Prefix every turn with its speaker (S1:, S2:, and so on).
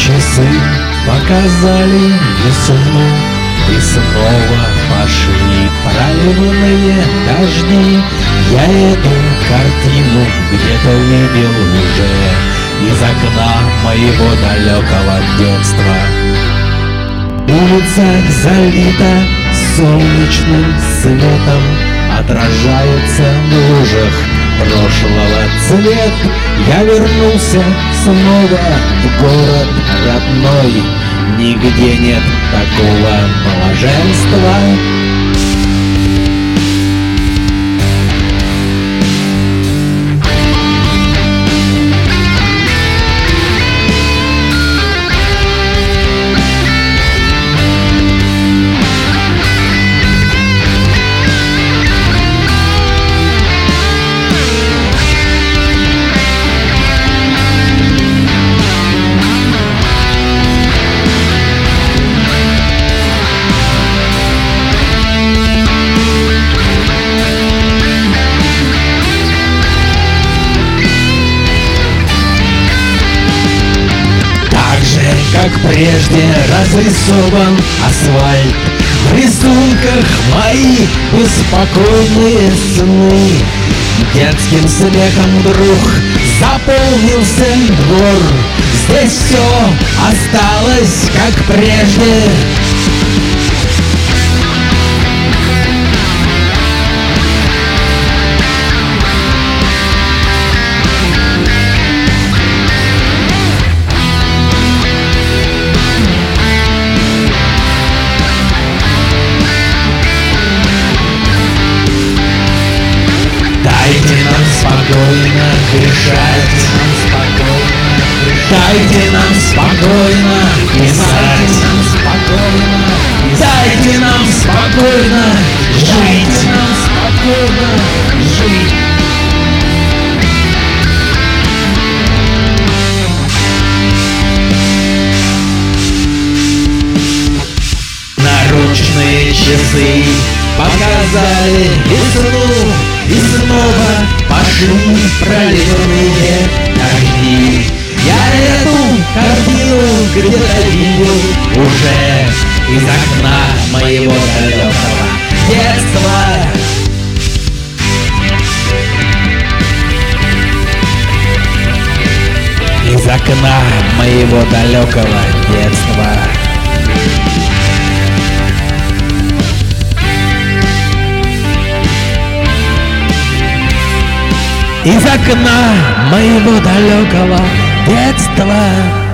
S1: часы показали весну, и снова пошли проливные дожди. Я эту картину где-то видел уже из окна моего далекого детства. Улица залита солнечным светом, отражается в лужах прошлого цвет. Я вернулся снова в город родной, нигде нет такого блаженства. Как прежде разрисован асфальт, в рисунках мои беспокойные сны. Детским смехом вдруг заполнился двор. Здесь все осталось как прежде. Дайте нам спокойно дышать, дайте нам спокойно писать, дайте нам спокойно жить, Наручные часы показали весну, и снова пошли проливные дожди. Я эту картину где-то видел уже из окна моего далекого детства. Из окна моего далекого детства. Из окна моего далекого детства.